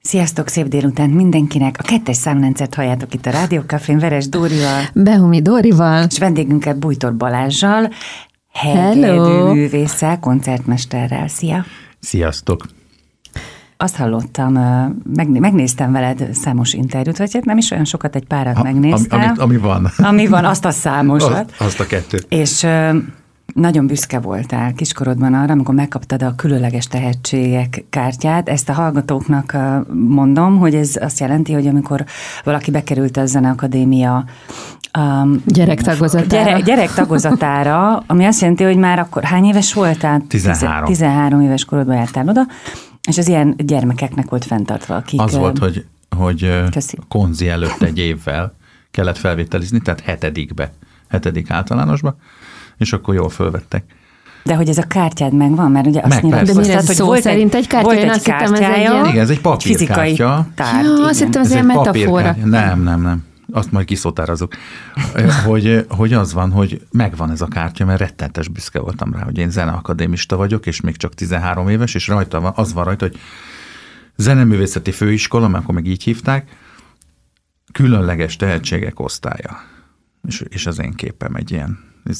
Sziasztok, szép délután mindenkinek! A 2. számrendszert halljátok itt a Rádió Cafén Veres Dórival, Behumi Dórival, és vendégünket Bújtor Balázssal, hegedű művésszel, koncertmesterrel. Szia! Sziasztok! Azt hallottam, megnéztem veled számos interjút, vagy hát nem is olyan sokat, egy párat megnéztem. Ami van. Ami van, azt a számosat. Azt a 2. És nagyon büszke voltál kiskorodban arra, amikor megkaptad a különleges tehetségek kártyát. Ezt a hallgatóknak mondom, hogy ez azt jelenti, hogy amikor valaki bekerült a Zeneakadémia gyerektagozatára, ami azt jelenti, hogy már akkor hány éves voltál? 13. 13 éves korodban jártál oda, és az ilyen gyermekeknek volt fenntartva, akik... Az volt, hogy konzi előtt egy évvel kellett felvételizni, tehát 7. általánosba, és akkor jól fölvettek. De hogy ez a kártyád megvan? Mert ugye azt nyilatkoztad, de mire szó hogy szerint egy kártya? Én azt hittem, ez egy ilyen... Igen, ez egy papírkártya. Ja, azt hittem, ez ilyen metafora. Nem. Azt majd kiszótárazok. hogy az van, hogy megvan ez a kártya, mert rettenetes büszke voltam rá, hogy én zeneakadémista vagyok, és még csak 13 éves, és az van rajta, hogy zeneművészeti főiskola, mert akkor még így hívták, különleges tehetségek osztálya. És az én képem egy ilyen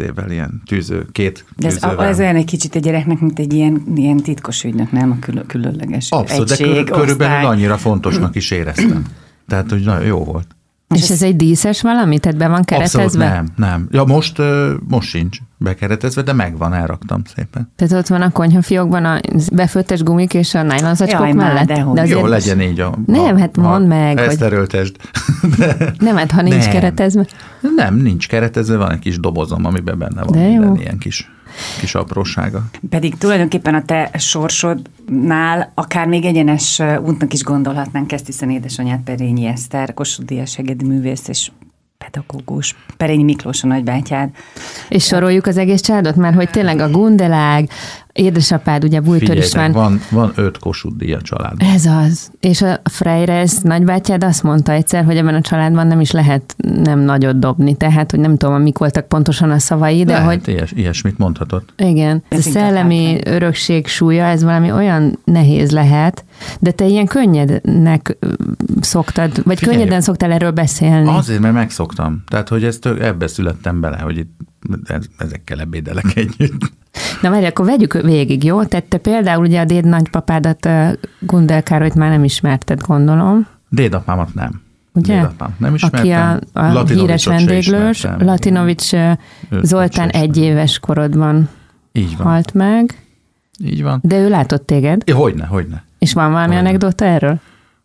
tűző, 2 tűzővel. De ez olyan egy kicsit egy gyereknek, mint egy ilyen titkos ügynök, nem? A különleges abszolút, egység, de körülbelül annyira fontosnak is éreztem. Tehát, hogy nagyon jó volt. És ez egy díszes valami? Tehát be van keretezve? Abszolút nem. Ja, most sincs bekeretezve, de megvan, elraktam szépen. Tehát ott van a konyhafiókban a befőttes gumik és a nájlonzacskók mellett? De azért... Jó, legyen így. Nem, hát mondd meg. Ezt erőltesd. Nem, hát ha nincs keretezve. Nem, nincs keretezve, van egy kis dobozom, amiben benne van minden ilyen kis aprósága. Pedig tulajdonképpen a te sorsodnál akár még egyenes útnak is gondolhatnánk ezt, hiszen édesanyád Perényi Eszter, Kossuth-díjas hegedű művész és pedagógus, Perényi Miklós a nagybátyád. És soroljuk az egész családot, mert hogy tényleg a Gundelág, édesapád, ugye Bújtor István. Van 5 Kossuth-díja család. Ez az. És a Freires nagybátyád azt mondta egyszer, hogy ebben a családban nem is lehet nem nagyot dobni. Tehát, hogy nem tudom, mik voltak pontosan a szavai, de lehet, hogy... ilyesmit mondhatott. Igen. Ez a szellemi örökség súlya, ez valami olyan nehéz lehet, de te ilyen könnyednek szoktad, vagy könnyeden szoktál erről beszélni. Azért, mert megszoktam. Tehát, hogy ebbe születtem bele, hogy itt ezekkel ebédelek együtt. Na várj, akkor vegyük végig, jó? Tehát te például ugye a déd nagypapádat, Gundel Károlyt már nem ismerted, gondolom. Dédapámat nem. Ugye? Dédapám nem ismertem. Aki a híres vendéglős, Latinovics Zoltán 1 éves korodban halt meg. Így van. De ő látott téged? Hogyne. És van valami anekdota erről?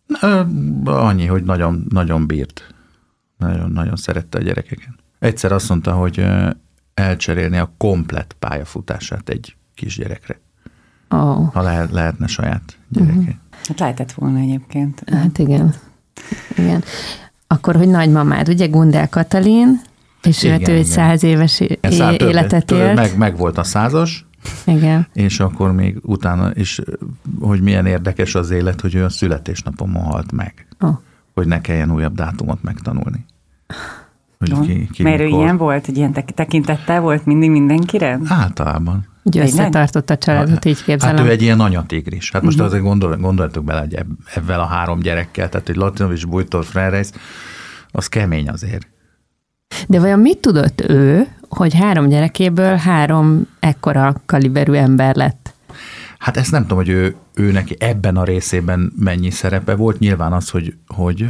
Annyi, hogy nagyon, nagyon bírt. Nagyon szerette a gyerekeket. Egyszer azt mondta, hogy elcserélni a komplett pályafutását egy kisgyerekre. Ha lehetne saját gyereke. Hát lehetett volna egyébként. Hát igen. Akkor, hogy nagymamád, ugye Gundel Katalin, és ő egy 100 éves életet élt. Meg volt a 100-as. Igen. És akkor még utána is, hogy milyen érdekes az élet, hogy ő a születésnapomon halt meg. Hogy ne kelljen újabb dátumot megtanulni. Mert ő ilyen volt, hogy ilyen tekintettel volt mindig mindenkire? Általában. Úgy összetartott a családot, így képzelem. Hát ő egy ilyen anyatigris. Hát most azért gondoljatok bele, hogy ebben a 3 gyerekkel, tehát hogy Latinovics, Bújtor, Freires, az kemény azért. De vajon mit tudott ő, hogy 3 gyerekéből 3 ekkora kaliberű ember lett? Hát ezt nem tudom, hogy ő neki ebben a részében mennyi szerepe volt. Nyilván az, hogy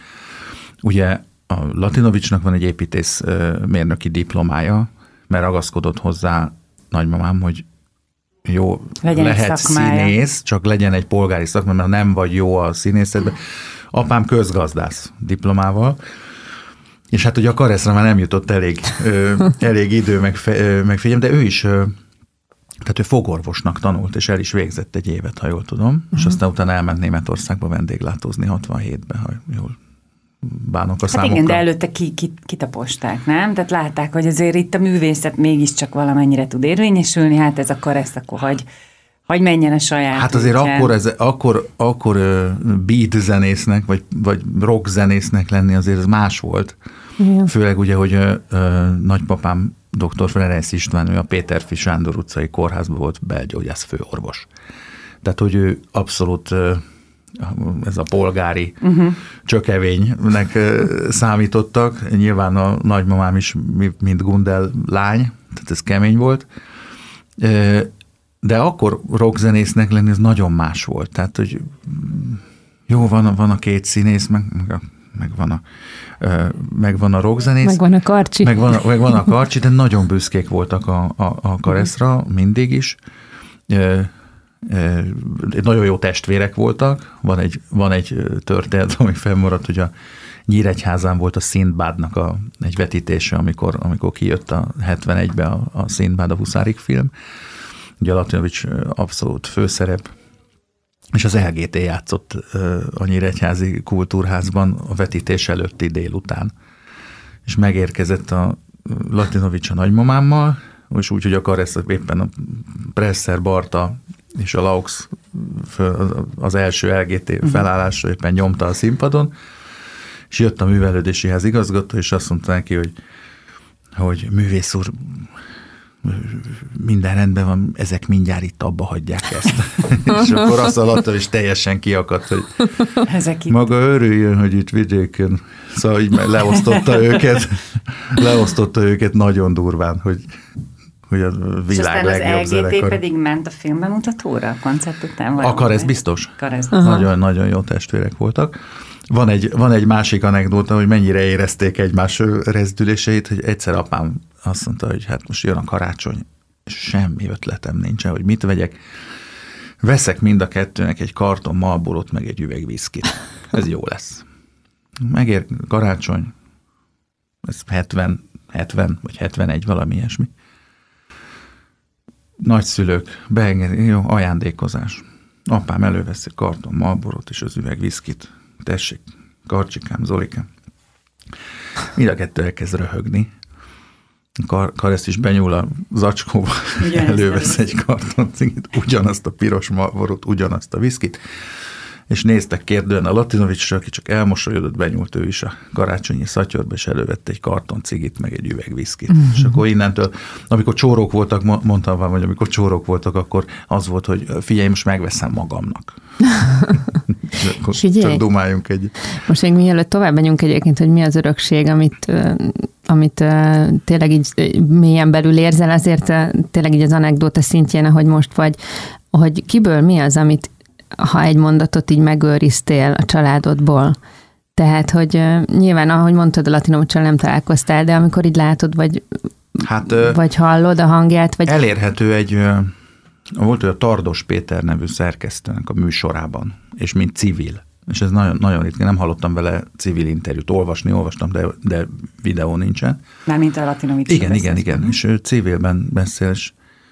ugye a Latinovicsnak van egy építészmérnöki diplomája, mert ragaszkodott hozzá nagymamám, hogy jó, lehet színész, csak legyen egy polgári szakma, mert nem vagy jó a színészetben. Apám közgazdász diplomával, és hát ugye a Kareszra már nem jutott elég idő, meg figyelm, de ő is, tehát ő fogorvosnak tanult, és el is végzett egy évet, ha jól tudom, és aztán utána elment Németországba vendéglátózni 67-ben, ha jól bánok a számokkal. Igen, de előtte kitaposták, nem? Tehát látták, hogy azért itt a művészet mégiscsak valamennyire tud érvényesülni, hát ez a Karesz, akkor hagy menjen a saját. Hát azért akkor beat zenésznek, vagy rock zenésznek lenni azért ez más volt. Igen. Főleg ugye, hogy nagypapám dr. Freires István, ő a Péterfi Sándor utcai kórházban volt belgyógyász főorvos. Tehát, hogy ő abszolút ez a polgári csökevénynek számítottak. Nyilván a nagymamám is, mint Gundel lány, tehát ez kemény volt. De akkor rockzenésznek lenni, ez nagyon más volt. Tehát, hogy jó, van a két színész, meg van a rockzenész. Meg van a Karcsi. Meg van a Karcsi, de nagyon büszkék voltak a Kareszra, mindig is. Nagyon jó testvérek voltak. Van egy történet, ami fennmaradt, hogy a Nyíregyházán volt a Szindbádnak egy vetítése, amikor kijött a 71-be a Szindbád, a Huszárik film. Ugye a Latinovics abszolút főszerep, és az LGT játszott a Nyíregyházi Kultúrházban a vetítés előtti délután. És megérkezett a Latinovics a nagymamámmal, és úgy, hogy a Karesz éppen a Presser Barta és a Laux az első LGT felállásra éppen nyomta a színpadon, és jött a művelődési ház igazgató, és azt mondta neki, hogy művész úr, minden rendben van, ezek mindjárt itt abba hagyják ezt. És akkor azt alatta, és teljesen kiakadt, hogy maga örüljön, hogy itt vidéken. Szóval így leosztotta őket nagyon durván, hogy a világ legjobb zenekar. És aztán az LGT pedig ment a filmbemutatóra, a koncert után? Akar, ez biztos. Nagyon-nagyon jó testvérek voltak. Van egy másik anekdóta, hogy mennyire érezték egymás rezdüléseit, hogy egyszer apám azt mondta, hogy hát most jön a karácsony, semmi ötletem nincsen, hogy mit vegyek. Veszek mind a kettőnek egy karton Marlborot, meg egy üveg viszkit. Ez jó lesz. Megér karácsony, ez 70 vagy 71, valami ilyesmi. Nagyszülők, beengedi, jó, ajándékozás. Apám elővesz egy karton Marlborot és az üveg viszkit. Tessék, Karcsikám, Zolikám. Mind a kettő elkezd röhögni. Karesz is benyúl a zacskóba, elővesz egy karton cigit, ugyanazt a piros Marlborot, ugyanazt a viszkit, és néztek kérdően a Latinovicsra, aki csak elmosolyodott, benyúlt ő is a karácsonyi szatyorba, és elővette egy karton cigit, meg egy üveg viszkit. És akkor innentől, amikor csórók voltak, mondtam vám, hogy amikor csórók voltak, akkor az volt, hogy figyelj, most megveszem magamnak. Csak dumáljunk egyet. Most még mielőtt tovább menjünk egyébként, hogy mi az örökség, amit tényleg így mélyen belül érzel, azért tényleg így az anekdóta szintjén, ahogy most vagy, hogy kiből mi az, amit ha egy mondatot így megőriztél a családodból. Tehát, hogy nyilván, ahogy mondtad, a Latinovicsal nem találkoztál, de amikor így látod, vagy hallod a hangját, vagy... Elérhető volt a Tardos Péter nevű szerkesztőnek a műsorában, és mint civil. És ez nagyon, nagyon ritkán, nem hallottam vele civil interjút. Olvastam, de videó nincsen. Mármint a Latinovics. Igen. És ő civilben beszél, és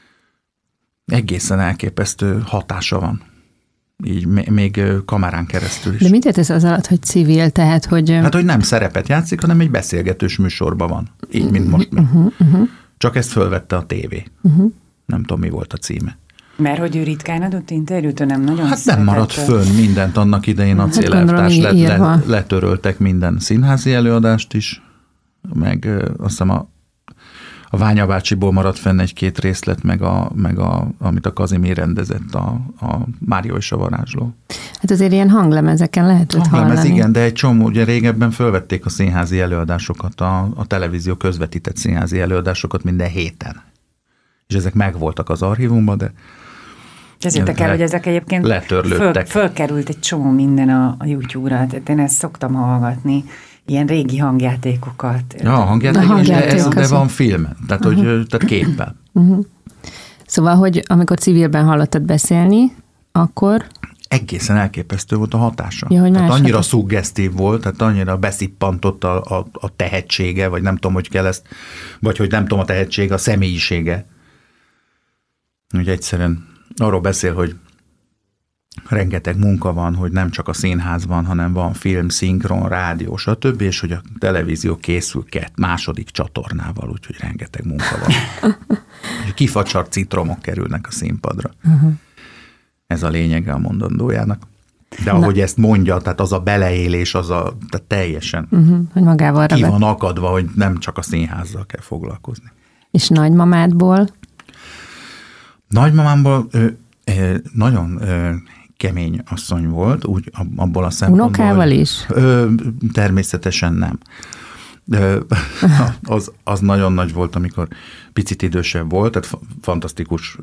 egészen elképesztő hatása van. Így még kamerán keresztül is. De mit értesz az alatt, hogy civil? Tehát, hogy... Hát, hogy nem szerepet játszik, hanem egy beszélgetős műsorban van. Így, mint most. Csak ezt fölvette a tévé. Nem tudom, mi volt a címe. Mert hogy ő ritkán adott interjút, ő nem nagyon hát nem maradt fönn mindent annak idején, a célelvtárs letöröltek minden színházi előadást is, meg azt hiszem a Ványa bácsiból maradt fenn egy-két részlet, meg amit a Kazimír rendezett, a Mário és a varázsló. Hát azért ilyen hanglemezeken lehetett hallani. Igen, de egy csomó, ugye régebben fölvették a színházi előadásokat, a televízió közvetített színházi előadásokat minden héten. És ezek megvoltak az archívumban, de ezért kell, hogy ezek egyébként fölkerült egy csomó minden a YouTube-ra, tehát én ezt szoktam hallgatni, ilyen régi hangjátékokat. Ja, a hangjáték, de van film, tehát képpel. Szóval, hogy amikor civilben hallottad beszélni, akkor... Egészen elképesztő volt a hatása. Ja, tehát annyira szuggesztív volt, tehát annyira beszippantott a tehetsége, vagy nem tudom, hogy kell ezt, vagy hogy nem tudom, a tehetsége, a személyisége. Úgy egyszerűen arról beszél, hogy rengeteg munka van, hogy nem csak a színházban, hanem van film, szinkron, rádió, stb., és hogy a televízió készül második csatornával, úgyhogy rengeteg munka van. Kifacsart citromok kerülnek a színpadra. Ez a lényege a mondandójának. De ahogy ezt mondja, tehát az a beleélés, tehát teljesen hogy magával ki van akadva, hogy nem csak a színházzal kell foglalkozni. És nagymamádból? Nagymamámból nagyon kemény asszony volt, úgy abból a szempontból. Unokával is? Természetesen nem. Az nagyon nagy volt, amikor picit idősebb volt, tehát fantasztikus,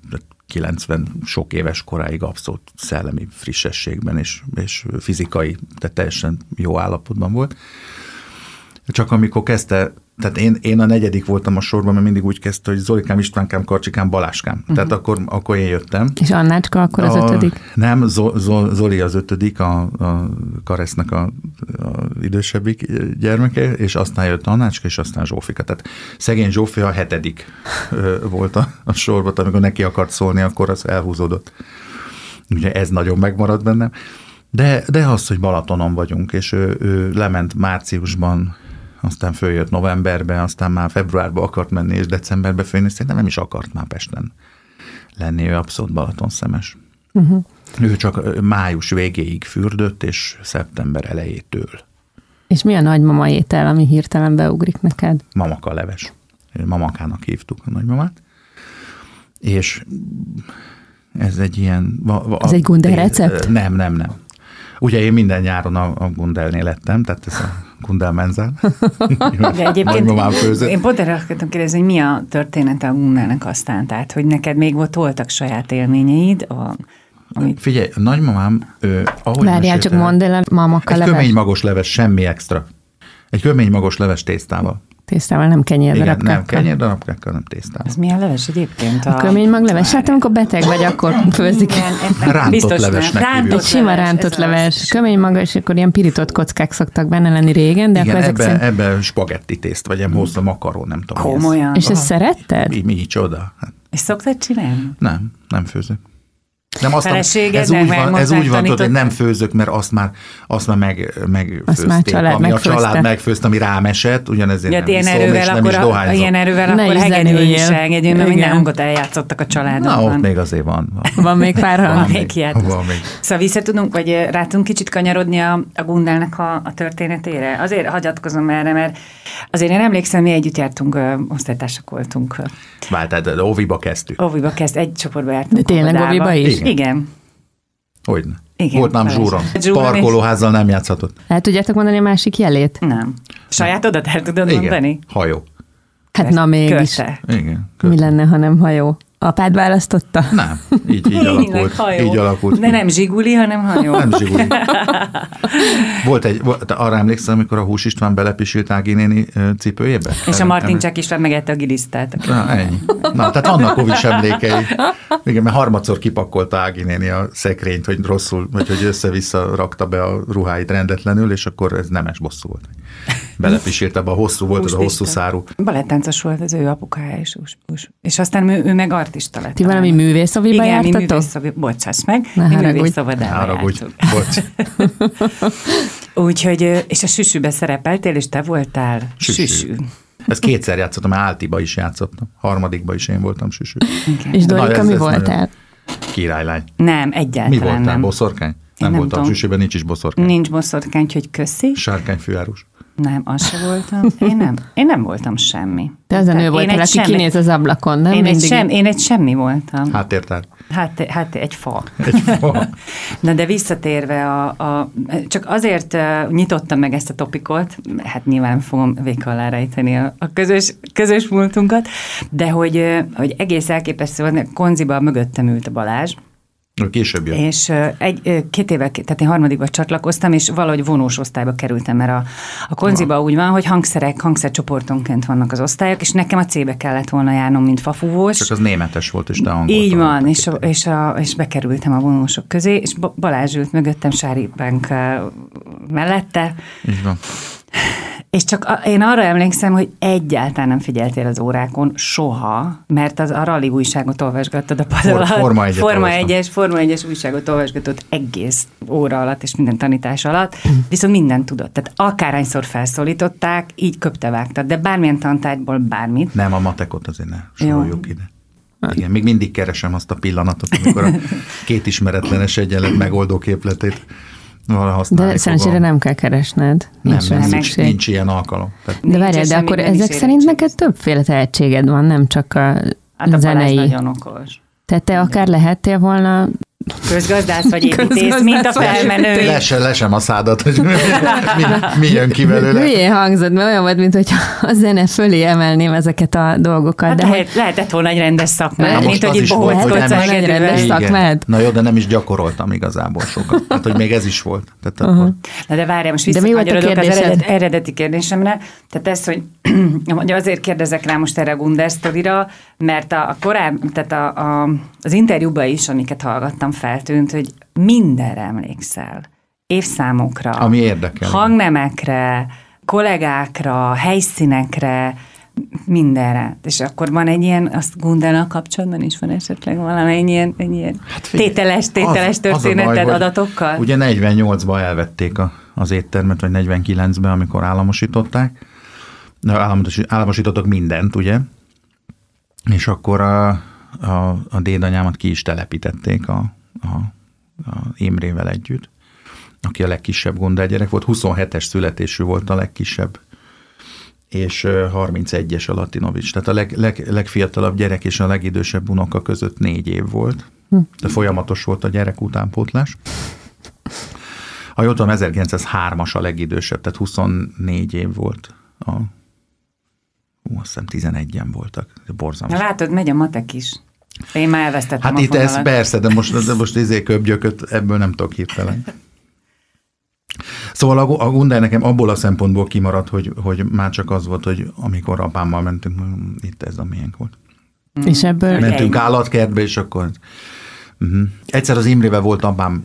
90 sok éves koráig abszolút szellemi frissességben és fizikai, tehát teljesen jó állapotban volt. Csak amikor kezdte, tehát én a 4. voltam a sorban, mert mindig úgy kezdte, hogy Zolikám, Istvánkám, Karcsikám, Baláskám. Tehát akkor én jöttem. És Annácska akkor az 5. Nem, Zoli az 5. a Karesznek a idősebbik gyermeke, és aztán jött Annácska, és aztán Zsófika. Tehát szegény Zsófi a 7. volt a sorban, amikor neki akart szólni, akkor az elhúzódott. Ugye ez nagyon megmaradt bennem. De az, hogy Balatonon vagyunk, és ő lement márciusban, aztán följött novemberbe, aztán már februárba akart menni, és decemberbe fölni, szerintem nem is akart már Pesten lenni, ő abszolút Balatonszemes. Ő csak május végéig fürdött, és szeptember elejétől. És mi a nagymama étel, ami hirtelen beugrik neked? Mamaka leves. Mamakának hívtuk a nagymamát. És ez egy ilyen... Ez egy Gundel recept? Nem. Ugye én minden nyáron a Gundelnél lettem, tehát ez a Gundel menzán. De egyébként én pont erre akartam kérdezni, hogy mi a története a Gundelnek aztán, tehát hogy neked még voltak saját élményeid, amit... Figyelj, a nagymamám, ahogy várjál, csak mondd el a mamaka egy leves. Kömény magos leves, semmi extra. Egy kömény magos leves tésztával. Tésztával, nem kenyérdarabkákkal. Nem kenyérdarabkákkal, nem tésztával. Ez milyen leves egyébként? A kömény magleves? Hát amikor beteg vagy, akkor főzik. Rántott levesnek hívjuk. Egy sima rántott leves. Kömény maga, és akkor ilyen pirított kockák szoktak benne lenni régen, de igen, akkor ebbe spagetti tészt, vagy hozzá makaron, nem tudom. Komolyan? És ezt szeretted? Mi csoda? És szoktad csinálni? Nem főzök. Nem, ez úgy van, hogy nem főzök, mert azt már megfőzték, ami a család megfőzt, ami rám esett, ugyanezért nem iszom, és nem is dohányzom. Ilyen erővel akkor hegedülni is engedjünk, mert minden hangot eljátszottak a családokban. Na, ott még azért van. Van még pár hang. Van még. Szóval vissza tudunk, vagy rá tudunk kicsit kanyarodni a Gundelnek a történetére? Azért hagyatkozom erre, mert azért én emlékszem, mi együtt jártunk, osztálytársak voltunk. Tehát óviba kezdtük. Óviba egy csoportba jártunk. De tényleg óviba is? Igen. Hogyne. Igen, volt nem zsúron. Parkolóházzal nem játszhatott. El tudjátok mondani a másik jelét? Nem. Sajátodat el tudod mondani? Hajó. Hát na mégis. Igen. Mi lenne, ha nem hajó? Apád választotta? Nem, így alakult. De nem zsiguli, hanem hajó. Nem zsiguli. Arra emlékszem, amikor a Hús István belepisilt Ági néni cipőjébe? És a Martin Csák István megette a gilisztát. Na, ennyi. Na, tehát annak is emlékei. Igen, mert harmadszor kipakkolta Ági néni a szekrényt, hogy rosszul, vagy hogy össze-vissza rakta be a ruháit rendetlenül, és akkor ez nemes bosszú volt. Belepisílt ebbe a hosszú volt, az a hosszú szárú. Balettáncos volt az ő apukája is. És aztán ő meg artista lett. Ti valami művészoviba jártatok? Igen, mi művészoviba, bocsáss meg, mi művészszobodába jártunk. Bocs. Úgyhogy, és a Süsübe szerepeltél, és te voltál Süsü. Ezt 2-szer játszottam, Áltiba is játszottam. 3. is én voltam Süsü. És Dorika, mi voltál? Királylány. Nem, egyáltalán mi voltál? nem. Boszorkány? Nem voltam. Süsüben nincs is boszorkány. Nincs boszorkány, úgyhogy köszi. Sárkányfőárus. Nem, az se voltam. Én nem voltam semmi. Te az a nő voltál, aki kinéz az ablakon, nem? Én egy semmi voltam. Háttértár. Hát egy fa. Egy fa. Na de visszatérve, csak azért nyitottam meg ezt a topikot, hát nyilván fogom véka alá rejteni a közös múltunkat, de hogy egész elképesztő volt, Konziba mögöttem ült a Balázs, Később jött. És 2 évvel, tehát én 3. csatlakoztam, és valahogy vonós osztályba kerültem, mert a Konziba úgy van, hogy hangszercsoportonként vannak az osztályok, és nekem a C-be kellett volna járnom, mint fafúvós. Csak az németes volt, és te angoltól. Így van, és bekerültem a vonósok közé, és Balázs ült mögöttem, Sári Bánk mellette. Így van. És csak én arra emlékszem, hogy egyáltalán nem figyeltél az órákon soha, mert a rally újságot olvasgattad a pad alatt. Forma 1-es újságot olvasgattad egész óra alatt, és minden tanítás alatt, viszont mindent tudott. Tehát akárhányszor felszólították, így köptevágtad, de bármilyen tantárgyból bármit. Nem, a matekot azért ne soroljuk ide. Igen, még mindig keresem azt a pillanatot, amikor a 2 ismeretlenes egyenlet megoldó képletét de szerencsére nem kell keresned. Nincs ilyen alkalom. De várjál, de akkor ezek szerint neked többféle tehetséged van, nem csak a zenei. Nagyon okos. Tehát te akár lehettél volna Közgazdász vagy építész, mint a felmenő. Lesem a szádat, hogy mi jön ki belőle. Milyen hangzott, mert olyan volt, mint hogy a zene fölé emelném ezeket a dolgokat. Hát de lehetett volna egy rendes szakmád, mint hogy itt bohóckodsz egy rendes szakmád. Na jó, de nem is gyakoroltam igazából sokat. Tehát, hogy még ez is volt. Tehát akkor... Na de várjál, most visszakanyarodok az eredeti kérdésemre. Tehát ez, hogy azért kérdezek rá most erre a Gundel sztorira, mert az interjúban is, amiket hallgattam, feltűnt, hogy mindenre emlékszel. Évszámokra. Ami érdekel. Hangnemekre, kollégákra, helyszínekre, mindenre. És akkor van egy ilyen, azt Gundellal kapcsolatban is van esetleg valami egy ilyen hát tételes történeted adatokkal? Ugye 48-ban elvették az éttermet, vagy 49-ben, amikor államosították. Államosítottak mindent, ugye? És akkor a dédanyámat ki is telepítették a Imrével együtt, aki a legkisebb Gundel gyerek volt. 27-es születésű volt a legkisebb, és 31-es a Latinovics. Tehát a legfiatalabb gyerek és a legidősebb unoka között 4 év volt. De folyamatos volt a gyerek utánpótlás. Ha jól tudom, 1903-as a legidősebb, tehát 24 év volt. Azt hiszem 11-en voltak. Borzalmas. Na látod, megy a matek is. Én már elvesztettem hát a itt fonalat. ez persze, de most köbgyököt ebből nem tudok hirtelen. Szóval a Gundel nekem abból a szempontból kimaradt, hogy már csak az volt, hogy amikor apámmal mentünk, itt ez a miénk volt. És ebből mentünk állatkertbe, és akkor... Egyszer az Imrével volt apám,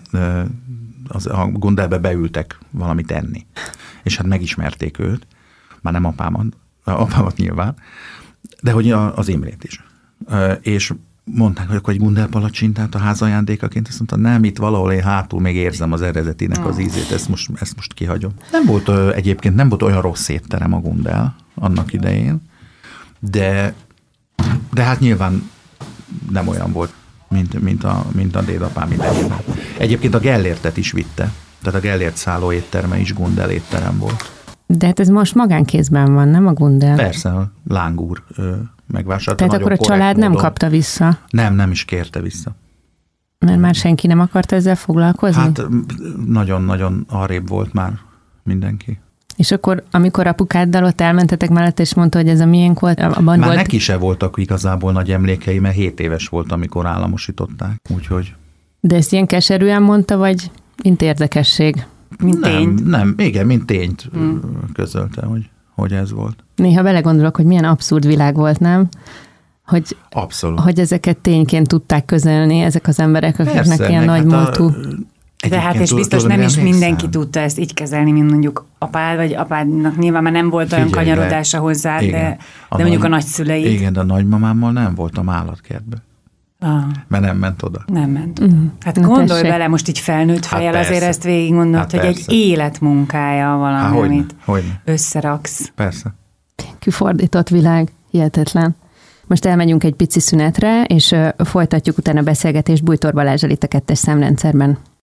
a Gundelbe beültek valamit enni. És hát megismerték őt, már nem apámat nyilván, de hogy az Imrét is. És mondták, hogy akkor egy Gundel palacsintát a házajándékaként, azt mondta, nem, itt valahol én hátul még érzem az eredetinek az ízét, ezt most kihagyom. Egyébként nem volt olyan rossz étterem a Gundel annak idején, de hát nyilván nem olyan volt, mint a dédapám idejében. Egyébként a Gellértet is vitte, tehát a Gellért szálló étterme is Gundel étterem volt. De hát ez most magánkézben van, nem a Gundel? Persze, a Lángúr megvásárolta. Tehát akkor a család nem kapta vissza? Nem is kérte vissza. Mert már senki nem akart ezzel foglalkozni? Hát nagyon-nagyon arrébb volt már mindenki. És akkor, amikor apukáddal ott elmentetek mellett, és mondta, hogy ez a miénk volt, abban már volt... neki se voltak igazából nagy emlékei, mert 7 éves volt, amikor államosították. Úgyhogy... De ezt ilyen keserűen mondta, vagy mint érdekesség? Mint tényt? Nem, igen, mint tényt közölte, hogy ez volt. Néha belegondolok, hogy milyen abszurd világ volt, nem? Abszolút. Hogy ezeket tényként tudták közölni, ezek az emberek, akiknek persze, ilyen nagy múltú. De hát és biztos nem is mindenki tudta ezt így kezelni, mint mondjuk apád, vagy apádnak nyilván már nem volt olyan kanyarodása hozzá, de mondjuk a nagyszüleid. Igen, de a nagymamámmal nem voltam állatkertbe. Mert nem ment oda. Nem ment oda. Hát gondolj bele, most így felnőtt fejjel, azért ezt végig mondod, hogy egy életmunkája valami, amit összeraksz. Persze. Kifordított világ, hihetetlen. Most elmegyünk egy pici szünetre, és folytatjuk utána a beszélgetést Bújtor Balázsral itt a 2. Számrendszerben.